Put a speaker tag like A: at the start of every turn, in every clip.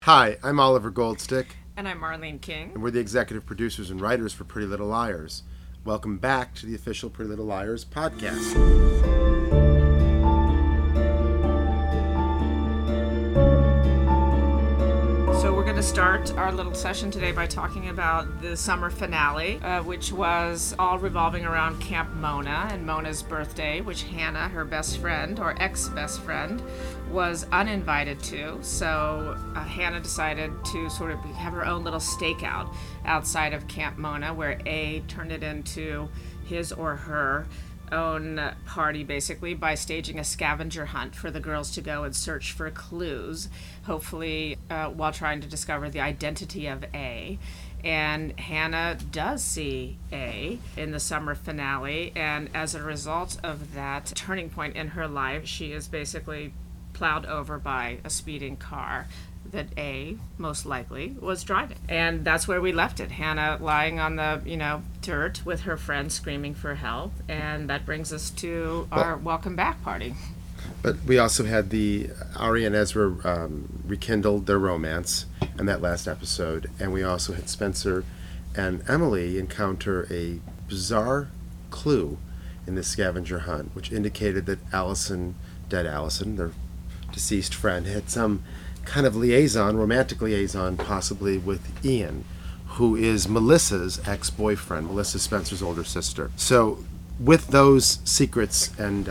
A: Hi, I'm Oliver Goldstick,
B: And I'm Marlene King.
A: and we're the executive producers and writers for Pretty Little Liars. Welcome back to the official Pretty Little Liars podcast.
B: So we're going to start our little session today by talking about the summer finale, which was all revolving around Camp Mona and Mona's birthday, which Hannah, her best friend, or ex-best friend, was uninvited to. So Hannah decided to sort of have her own little stakeout outside of Camp Mona, where A turned it into his or her own party, basically, by staging a scavenger hunt for the girls to go and search for clues, hopefully while trying to discover the identity of A. And Hannah does see A in the summer finale, and as a result of that turning point in her life, she is basically plowed over by a speeding car that A, most likely, was driving. And that's where we left it. Hannah lying on the, dirt with her friend screaming for help. And that brings us to our welcome back party.
A: But we also had the Arya and Ezra rekindled their romance in that last episode, and we also had Spencer and Emily encounter a bizarre clue in the scavenger hunt, which indicated that dead Allison, their deceased friend, had some kind of romantic liaison, possibly with Ian, who is Melissa's ex-boyfriend, Melissa Spencer's older sister. So with those secrets and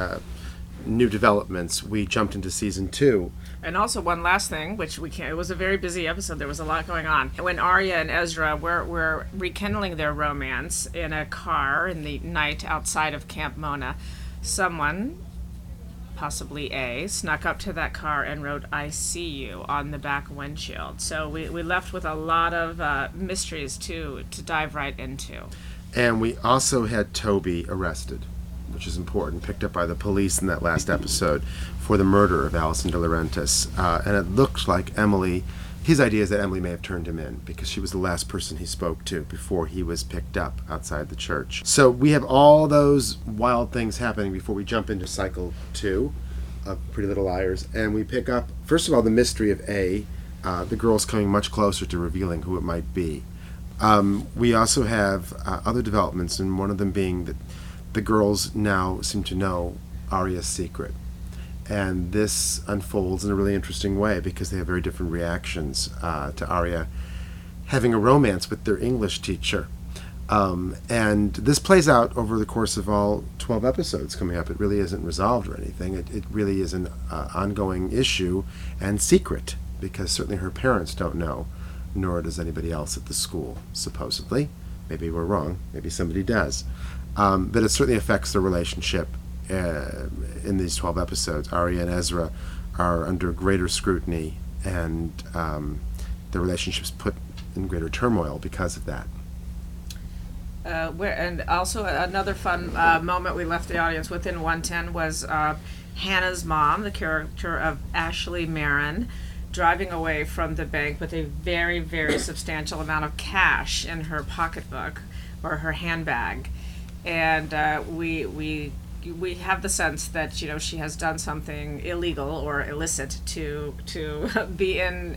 A: new developments, we jumped into season 2.
B: And also one last thing, which we can't, it was a very busy episode. There was a lot going on. When Arya and Ezra were rekindling their romance in a car in the night outside of Camp Mona, someone, possibly A, snuck up to that car and wrote "I see you" on the back windshield. So we left with a lot of mysteries to dive right into.
A: And we also had Toby arrested, which is important, picked up by the police in that last episode for the murder of Allison De Laurentiis. And it looked like his idea is that Emily may have turned him in because she was the last person he spoke to before he was picked up outside the church. So we have all those wild things happening before we jump into cycle 2 of Pretty Little Liars. And we pick up, first of all, the mystery of A, the girls coming much closer to revealing who it might be. We also have other developments, and one of them being that the girls now seem to know Arya's secret. And this unfolds in a really interesting way because they have very different reactions to Arya having a romance with their English teacher. And this plays out over the course of all 12 episodes coming up. It really isn't resolved or anything. It really is an ongoing issue and secret because certainly her parents don't know, nor does anybody else at the school, supposedly. Maybe we're wrong. Maybe somebody does. But it certainly affects their relationship in these 12 episodes. Arya and Ezra are under greater scrutiny, and their relationship's put in greater turmoil because of that.
B: And also another fun moment we left the audience with in 110 was Hannah's mom, the character of Ashley Marin, driving away from the bank with a very, very substantial amount of cash in her pocketbook or her handbag. And we have the sense that she has done something illegal or illicit to be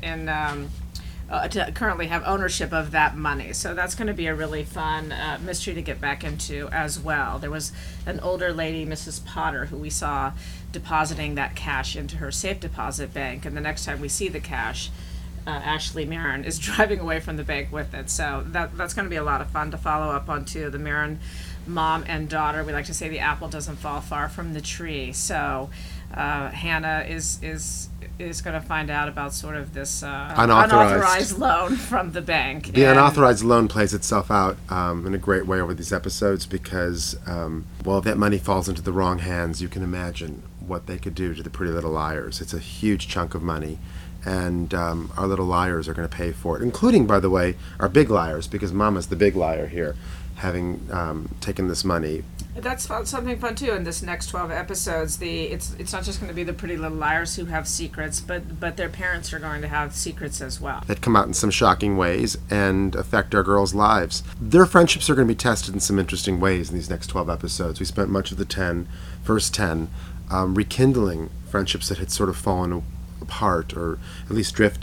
B: to currently have ownership of that money. So that's going to be a really fun mystery to get back into as well. There was an older lady, Mrs. Potter, who we saw depositing that cash into her safe deposit bank, and the next time we see the cash, Ashley Marin is driving away from the bank with it. So that's going to be a lot of fun to follow up on too. The Marin mom and daughter, we like to say the apple doesn't fall far from the tree. So Hannah is going to find out about sort of this unauthorized loan from the bank.
A: The unauthorized loan plays itself out in a great way over these episodes because, if that money falls into the wrong hands, you can imagine what they could do to the Pretty Little Liars. It's a huge chunk of money, and our little liars are going to pay for it, including, by the way, our big liars, because Mama's the big liar here, having taken this money.
B: That's something fun too. In this next 12 episodes, it's not just going to be the Pretty Little Liars who have secrets, but their parents are going to have secrets as well
A: that come out in some shocking ways and affect our girls' lives. Their friendships are going to be tested in some interesting ways in these next 12 episodes. We spent much of the first 10 rekindling friendships that had sort of fallen apart or at least drifted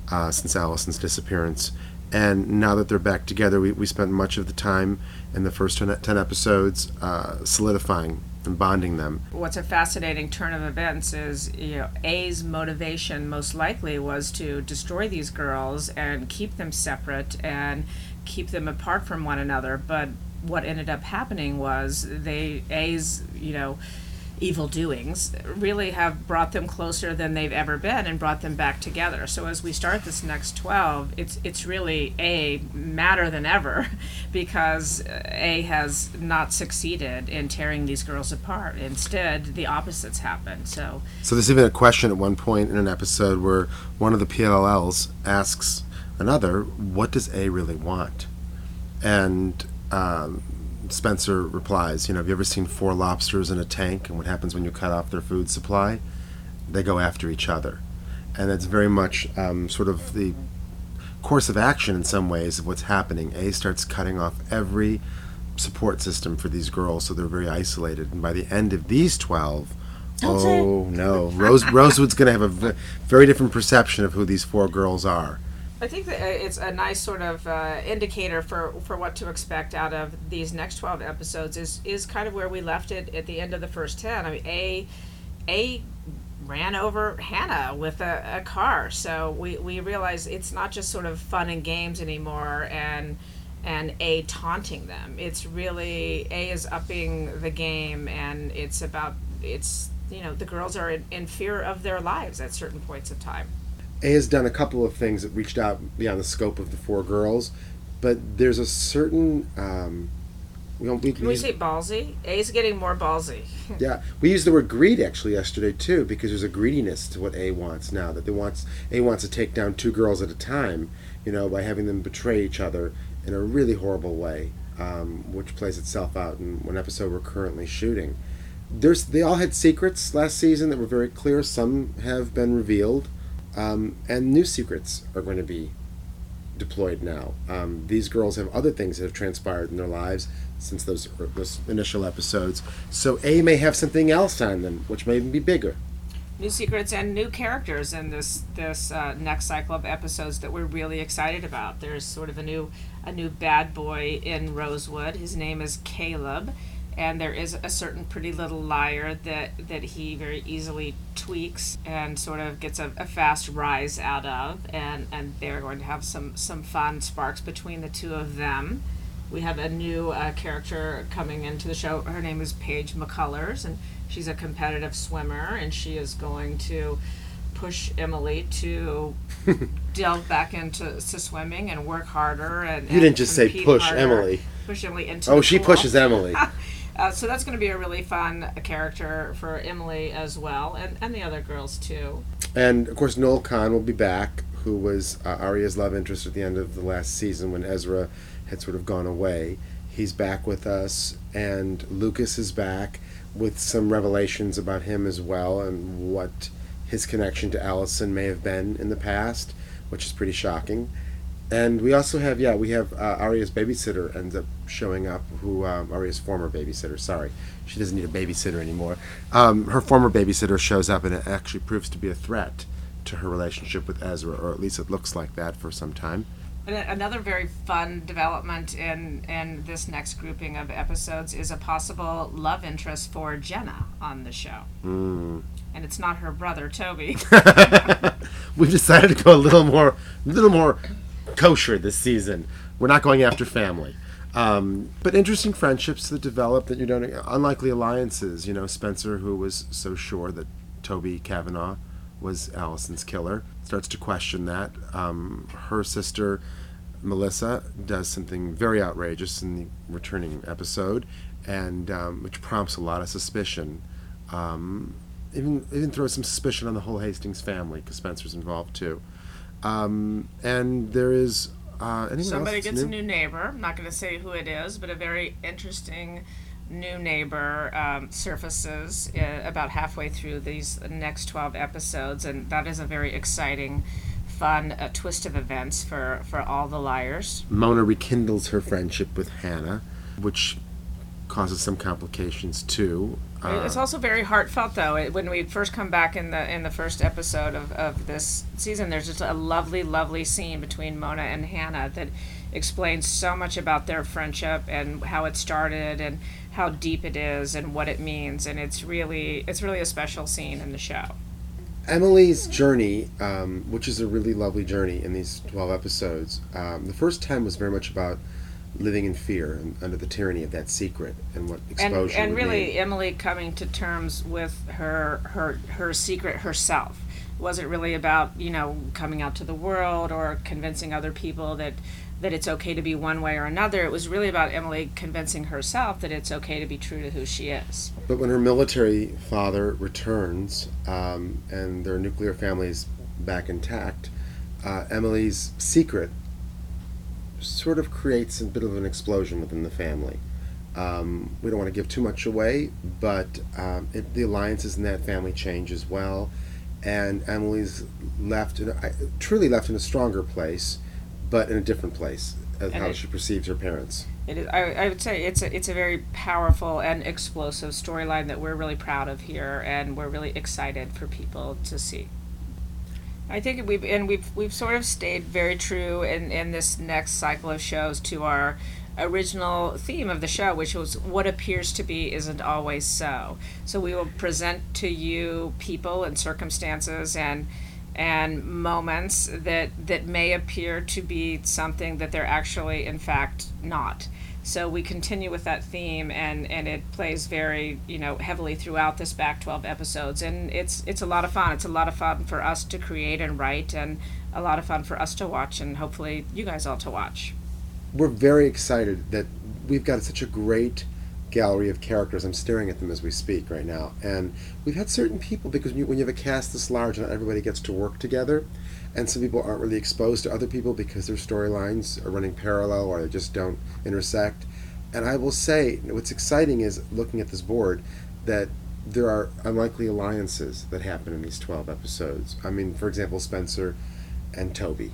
A: since Allison's disappearance. And now that they're back together, we spent much of the time in the first 10 episodes solidifying and bonding them.
B: What's a fascinating turn of events is, A's motivation most likely was to destroy these girls and keep them separate and keep them apart from one another. But what ended up happening was A's, evil doings really have brought them closer than they've ever been and brought them back together. So as we start this next 12, it's really madder than ever because A has not succeeded in tearing these girls apart. Instead, the opposites happen. So
A: there's even a question at one point in an episode where one of the PLLs asks another, what does A really want? And Spencer replies, have you ever seen 4 lobsters in a tank, and what happens when you cut off their food supply? They go after each other. And it's very much sort of the course of action in some ways of what's happening. A starts cutting off every support system for these girls, so they're very isolated. And by the end of these 12, no, Rosewood's going to have a very different perception of who these 4 girls are.
B: I think that it's a nice sort of indicator for what to expect out of these next 12 episodes is kind of where we left it at the end of the first 10. I mean, A ran over Hannah with a car, so we realize it's not just sort of fun and games anymore and A taunting them. It's really A is upping the game, and the girls are in fear of their lives at certain points of time.
A: A has done a couple of things that reached out beyond the scope of the 4 girls, but there's a certain... Can
B: we say ballsy? A's getting more ballsy.
A: Yeah, we used the word greed actually yesterday too, because there's a greediness to what A wants now. That A wants to take down 2 girls at a time, by having them betray each other in a really horrible way, which plays itself out in one episode we're currently shooting. They all had secrets last season that were very clear. Some have been revealed. And new secrets are going to be deployed now. These girls have other things that have transpired in their lives since those initial episodes. So A may have something else on them, which may even be bigger.
B: New secrets and new characters in this next cycle of episodes that we're really excited about. There's sort of a new bad boy in Rosewood. His name is Caleb. And there is a certain pretty little liar that he very easily tweaks and sort of gets a fast rise out of. And they're going to have some fun sparks between the two of them. We have a new character coming into the show. Her name is Paige McCullers, and she's a competitive swimmer, and she is going to push Emily to delve back into swimming and work harder. And
A: you didn't just say push harder. Emily.
B: Push Emily into the
A: she
B: pool.
A: Pushes Emily.
B: So that's going to be a really fun character for Emily as well, and the other girls too.
A: And of course, Noel Kahn will be back, who was Arya's love interest at the end of the last season when Ezra had sort of gone away. He's back with us, and Lucas is back with some revelations about him as well and what his connection to Allison may have been in the past, which is pretty shocking. And we also have, Arya's babysitter ends up showing up, Arya's former babysitter, sorry. She doesn't need a babysitter anymore. Her former babysitter shows up, and it actually proves to be a threat to her relationship with Ezra, or at least it looks like that for some time.
B: And another very fun development in this next grouping of episodes is a possible love interest for Jenna on the show. And it's not her brother, Toby.
A: We've decided to go a little more kosher this season. We're not going after family. But interesting friendships that develop that unlikely alliances. Spencer, who was so sure that Toby Kavanaugh was Allison's killer, starts to question that. Her sister, Melissa, does something very outrageous in the returning episode, and which prompts a lot of suspicion. Even throws some suspicion on the whole Hastings family, because Spencer's involved too. And there is
B: somebody gets a new neighbor. I'm not going to say who it is, but a very interesting new neighbor surfaces about halfway through these next 12 episodes, and that is a very exciting, fun twist of events for all the liars.
A: Mona rekindles her friendship with Hannah, which causes some complications too.
B: It's also very heartfelt, though. When we first come back in the first episode of this season, there's just a lovely, lovely scene between Mona and Hannah that explains so much about their friendship and how it started and how deep it is and what it means. And it's really a special scene in the show.
A: Emily's journey, which is a really lovely journey in these 12 episodes, the first 10 was very much about living in fear and under the tyranny of that secret and what exposure
B: and
A: would
B: really
A: mean.
B: Emily coming to terms with her secret herself. It wasn't really about coming out to the world or convincing other people that it's okay to be one way or another. It was really about Emily convincing herself that it's okay to be true to who she is.
A: But when her military father returns and their nuclear family is back intact, Emily's secret sort of creates a bit of an explosion within the family. We don't want to give too much away, but the alliances in that family change as well, and Emily's truly left in a stronger place, but in a different place as how she perceives her parents.
B: It is. I would say it's a very powerful and explosive storyline that we're really proud of here, and we're really excited for people to see. I think we've sort of stayed very true in this next cycle of shows to our original theme of the show, which was what appears to be isn't always so. So we will present to you people and circumstances and moments that may appear to be something that they're actually in fact not. So we continue with that theme, and it plays very heavily throughout this back 12 episodes, and it's a lot of fun. It's a lot of fun for us to create and write, and a lot of fun for us to watch, and hopefully you guys all to watch.
A: We're very excited that we've got such a great gallery of characters. I'm staring at them as we speak right now, and we've had certain people, because when you have a cast this large, not everybody gets to work together, and some people aren't really exposed to other people because their storylines are running parallel or they just don't intersect. And I will say, what's exciting is looking at this board that there are unlikely alliances that happen in these 12 episodes. I mean, for example, Spencer and Toby,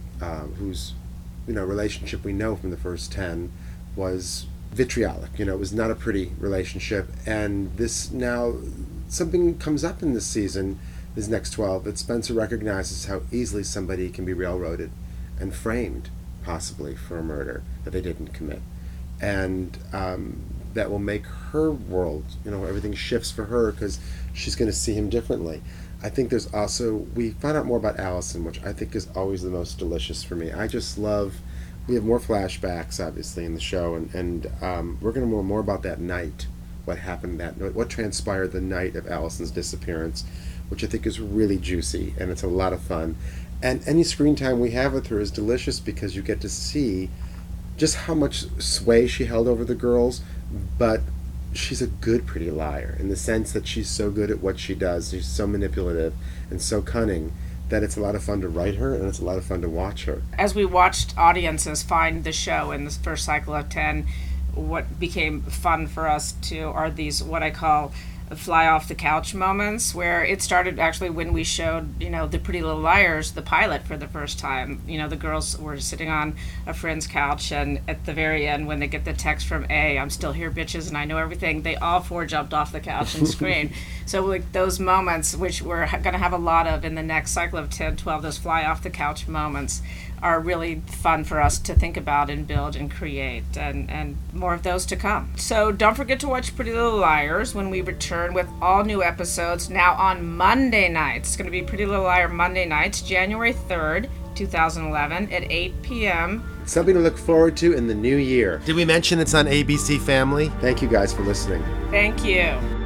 A: whose relationship we know from the first 10 was vitriolic. It was not a pretty relationship, and this now something comes up in this season, this next 12, that Spencer recognizes how easily somebody can be railroaded and framed, possibly for a murder that they didn't commit, and that will make her world, everything shifts for her because she's going to see him differently. I think there's also, we find out more about Allison, which I think is always the most delicious for me. I just love, we have more flashbacks, obviously, in the show, and we're going to know more about that night, what happened that night, what transpired the night of Allison's disappearance, which I think is really juicy, and it's a lot of fun. And any screen time we have with her is delicious because you get to see just how much sway she held over the girls, but she's a good pretty liar in the sense that she's so good at what she does. She's so manipulative and so cunning that it's a lot of fun to write her, and it's a lot of fun to watch her.
B: As we watched audiences find the show in this first cycle of 10, what became fun for us too are these, what I call fly off the couch moments, where it started actually when we showed the Pretty Little Liars, the pilot, for the first time. The girls were sitting on a friend's couch, and at the very end when they get the text from I'm still here, bitches, and I know everything, they all four jumped off the couch and screamed. So like those moments, which we're going to have a lot of in the next cycle of 10, 12, those fly off the couch moments are really fun for us to think about and build and create, and more of those to come. So don't forget to watch Pretty Little Liars when we return with all new episodes now on Monday nights. It's going to be Pretty Little Liar Monday nights, January 3rd, 2011 at 8 p.m.
A: Something to look forward to in the new year. Did we mention it's on ABC Family? Thank you guys for listening.
B: Thank you.